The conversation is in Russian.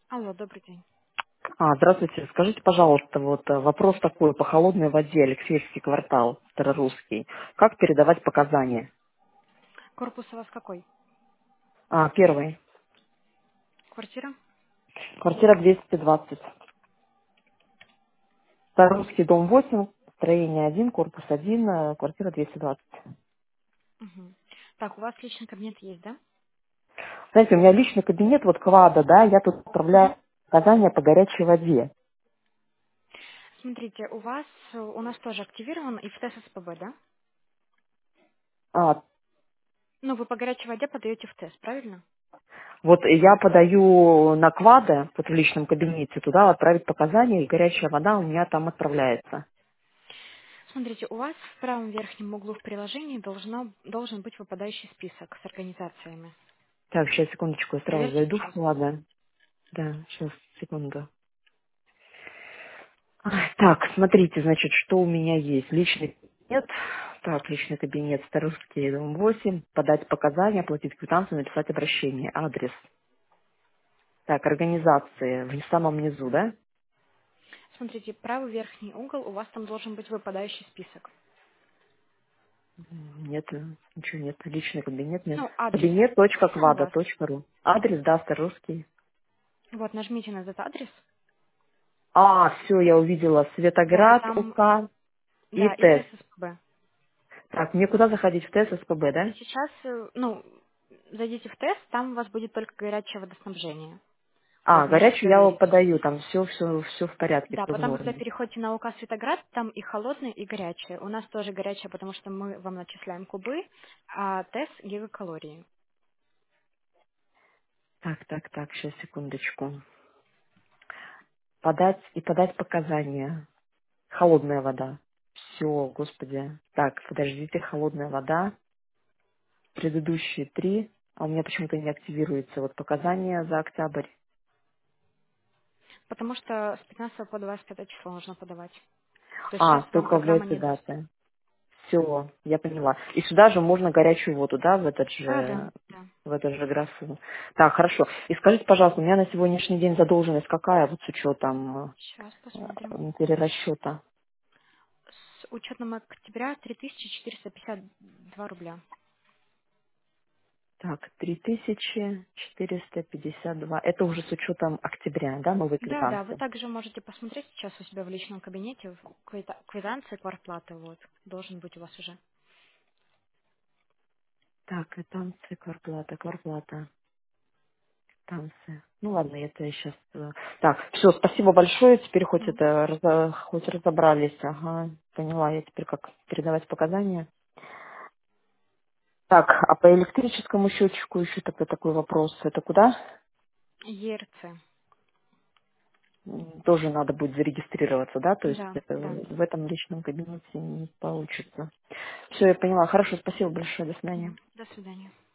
Алло, добрый день. Здравствуйте. Скажите, пожалуйста, вопрос такой по холодной воде, Алексеевский квартал, Старорусский. Как передавать показания? Корпус у вас какой? Первый. Квартира? Квартира 220. Старорусский, дом 8, строение 1, корпус 1, квартира 220. Мгм. Так, у вас личный кабинет есть, да? Знаете, у меня личный кабинет, КВАДа, да, я тут Мгм. отправляю показания по горячей воде. Смотрите, у нас тоже активирован и в тест СПБ, да? А, Ну, вы по горячей воде подаете в тест, правильно? я подаю на КВАДа, в личном кабинете, туда отправить показания, и горячая вода у меня там отправляется. Смотрите, у вас в правом верхнем углу в приложении должен быть выпадающий список с организациями. Так, сейчас, секундочку, я сразу Проверьте, зайду в пожалуйста. КВАДа. Да, сейчас, секунду. Так, смотрите, значит, что у меня есть. Личный кабинет. Так, личный кабинет, Старорусский, дом 8. Подать показания, оплатить квитанцию, написать обращение. Адрес. Так, организации. В самом низу, да? Смотрите, правый верхний угол, у вас там должен быть выпадающий список. Нет, ничего нет. Личный кабинет нет. Ну, адрес. У вас. Кабинет.квада.ру. Адрес, да, Старорусский. Вот, нажмите на этот адрес. Все, я увидела. Да, и Светоград, там, УК и да, и тест. тест СПБ. Так, мне куда заходить? В тест СПБ, да? Сейчас, зайдите в тест, там у вас будет только горячее водоснабжение. Вот, можете Горячую я его проверить. подаю, там все в порядке, Да, все в потом, когда норме. переходите на УК Светоград, там и холодное, и горячее. У нас тоже горячее, потому что мы вам начисляем кубы, а тест гигакалории. Так, сейчас, секундочку. Подать показания. Холодная вода. Все, господи. Так, подождите, холодная вода. Предыдущие 3, а у меня почему-то не активируется. Показания за октябрь. Потому что с 15 по 25 число нужно подавать. То есть сейчас вам Только в программа эти не даст. даты. Все, я поняла. И сюда же можно горячую воду, да, Да, да, да. в эту же графу. Так, хорошо. И скажите, пожалуйста, у меня на сегодняшний день задолженность какая, с учетом Сейчас посмотрим. перерасчета? С учетом октября 3452 рубля. Так, 3452. Это уже с учетом октября, да, новой Да, да, вы квитанции? также можете посмотреть сейчас у себя в личном кабинете в квитанции квартплаты, вот, должен быть у вас уже. Так, квитанция, кварплата, квитанция. Ну ладно, это я сейчас... Так, все, спасибо большое. Теперь Мгм. хоть разобрались. Ага, поняла я теперь, как передавать показания. Так, а по электрическому счетчику еще такой вопрос. Это куда? ЕРЦ. Тоже надо будет зарегистрироваться, да? То есть Да, да. в этом личном кабинете не получится. Все, я поняла. Хорошо, спасибо большое. До свидания. Мгм. До свидания.